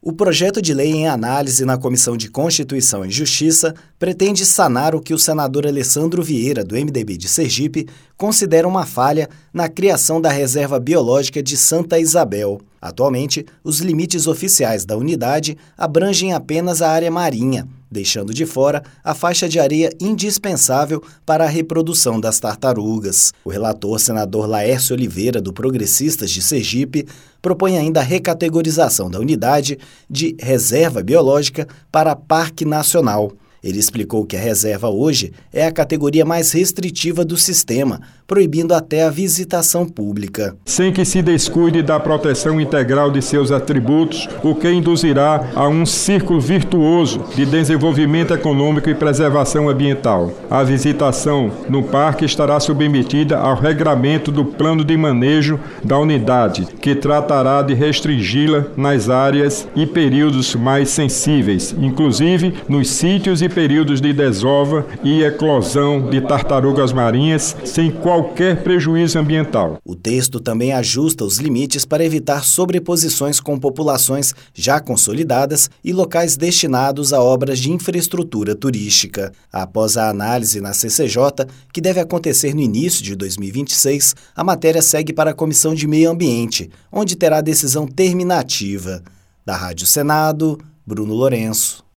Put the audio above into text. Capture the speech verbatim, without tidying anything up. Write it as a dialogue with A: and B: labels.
A: O projeto de lei em análise na Comissão de Constituição e Justiça pretende sanar o que o senador Alessandro Vieira, do M D B de Sergipe, considera uma falha na criação da Reserva Biológica de Santa Isabel. Atualmente, os limites oficiais da unidade abrangem apenas a área marinha, deixando de fora a faixa de areia indispensável para a reprodução das tartarugas. O relator, senador Laércio Oliveira, do Progressistas de Sergipe, propõe ainda a recategorização da unidade de Reserva Biológica para Parque Nacional. Ele explicou que a reserva hoje é a categoria mais restritiva do sistema, proibindo até a visitação pública.
B: Sem que se descuide da proteção integral de seus atributos, o que induzirá a um círculo virtuoso de desenvolvimento econômico e preservação ambiental. A visitação no parque estará submetida ao regramento do plano de manejo da unidade, que tratará de restringi-la nas áreas e períodos mais sensíveis, inclusive nos sítios e períodos de desova e eclosão de tartarugas marinhas, sem qualquer prejuízo ambiental.
A: O texto também ajusta os limites para evitar sobreposições com populações já consolidadas e locais destinados a obras de infraestrutura turística. Após a análise na C C J, que deve acontecer no início de dois mil e vinte e seis, a matéria segue para a Comissão de Meio Ambiente, onde terá decisão terminativa. Da Rádio Senado, Bruno Lourenço.